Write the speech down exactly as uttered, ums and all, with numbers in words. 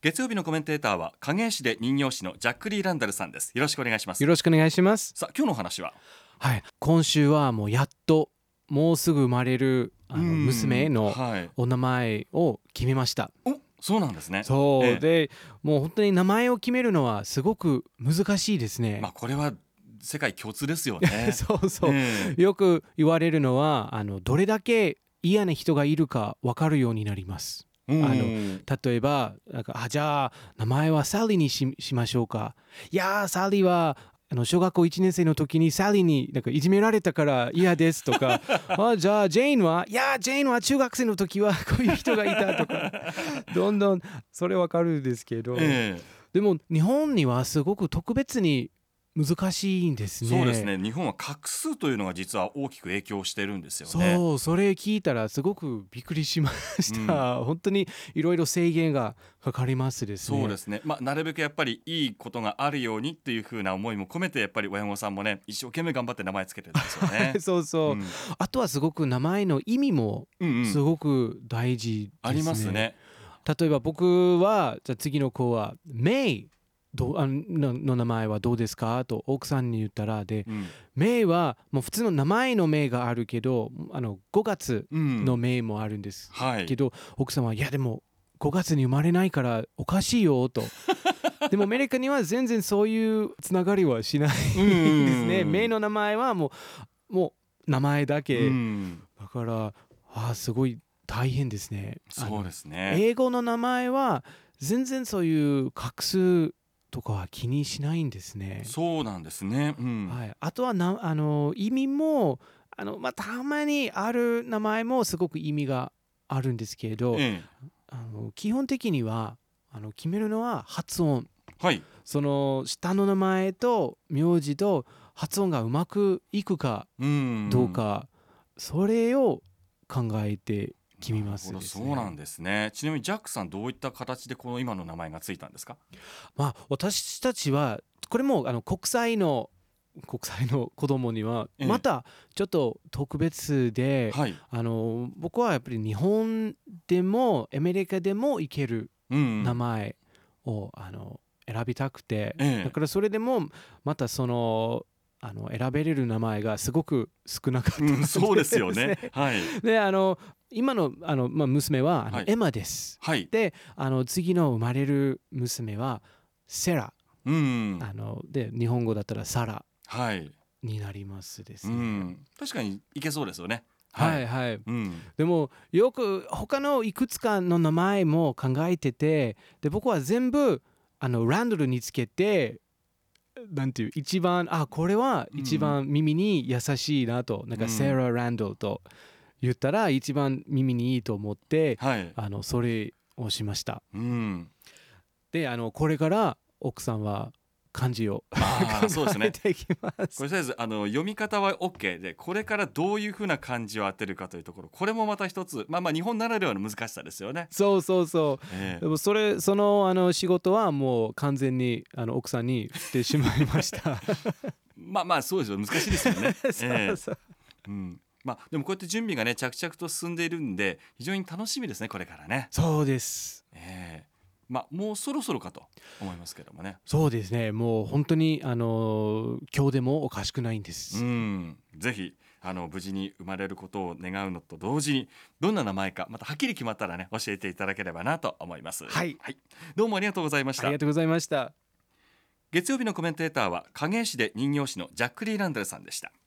月曜日のコメンテーターは影絵師で人形師のジャック・リー・ランダルさんです。よろしくお願いします。 よろしくお願いします。 さあ今日のお話は、 はい、今週はもうやっともうすぐ生まれるあのうん娘のはい、 お名前を決めました。 おそうなんですね。 そう、 ええでもう本当に名前を決めるのはすごく難しいですね。 まあ、これは世界共通ですよね。 そうそう、 ええよく言われるのはあのどれだけ嫌な人がいるか分かるようになります。 うんあの例えばなんかあじゃあ名前はサリーに し, しましょうか。いやーサリーはあの小学校いちねん生の時にサリーになんかいじめられたから嫌ですとかあじゃあジェーンはいやジェーンは中学生の時はこういう人がいたとかどんどんそれわかるんですけど、 ええでも日本にはすごく特別に難しいんですね。 そうですね。日本は画数というのが実は大きく影響してるんですよね。 そうそれ聞いたらすごくびっくりしました、うん、本当にいろいろ制限がかかりますですね。 そうですね、まあ、なるべくやっぱりいいことがあるようにっていう風な思いも込めてやっぱり親御さんもね一生懸命頑張って名前つけてるんですよね。 そうそう、うん、あとはすごく名前の意味もすごく大事ですね、 うんうん、ありますね。 例えば僕はじゃあ次の子はメイどあのの名前はどうですかと奥さんに言ったらで、うん、メイはもう普通の名前のメイがあるけどあのごがつのメイもあるんです、うんはい、けど奥さんはいやでもごがつに生まれないからおかしいよとでもアメリカには全然そういうつながりはしないですね。メイの名前はもうもう名前だけ、うん、だからあすごい大変ですね。 そうですね。 英語の名前は全然そういう画数とかは気にしないんですね。 そうなんですね、うんはい、あとはなあの意味もあの、まあ、たまにある名前もすごく意味があるんですけど、ええ、あの基本的にはあの決めるのは発音、 はい、 その下の名前と名字と発音がうまくいくかどうか、うん、それを考えて決めますですね。 そうなんですね。ちなみにジャックさんどういった形でこの今の名前がついたんですか？ まあ、私たちはこれもあの国際の国際の子供にはまたちょっと特別で、ええはい、あの僕はやっぱり日本でもアメリカでも行ける名前を、うんうん、あの選びたくて、ええ、だからそれでもまたそのあの選べれる名前がすごく少なかったんです、 うん、そうですよね。はい、 であの今の、あの、まあ、娘はあの、はい、エマです、はい、であの次の生まれる娘はセラ、うん、あので日本語だったらサラになりますですね、はいうん、 確かにいけそうですよね。 はいはい、うん、でもよく他のいくつかの名前も考えててで僕は全部あのランドルにつけてなんていう一番あこれは一番耳に優しいなと、うん、なんかセラ・ランドルと言ったら一番耳にいいと思って、はい、あのそれをしました、うん、であのこれから奥さんは漢字を考えていきます。 これとりあえずあの読み方は OK でこれからどういうふうな漢字を当てるかというところこれもまた一つまあまあ日本ならではの難しさですよね。 そうそうそう、えー、でもそれそのあの仕事はもう完全にあの奥さんに振ってしまいましたまあまあそうですよ難しいですよねそうそう、えーうんまあ、でもこうやって準備がね着々と進んでいるんで非常に楽しみですねこれからね。 そうです、 えーまあ、もうそろそろかと思いますけどもね。 そうですねもう本当にあの今日でもおかしくないんです。 うんぜひあの無事に生まれることを願うのと同時にどんな名前かまたはっきり決まったらね教えていただければなと思います。 はい、 はい、どうもありがとうございました。 ありがとうございました。 月曜日のコメンテーターは影絵師で人形師のジャック・リー・ランダルさんでした。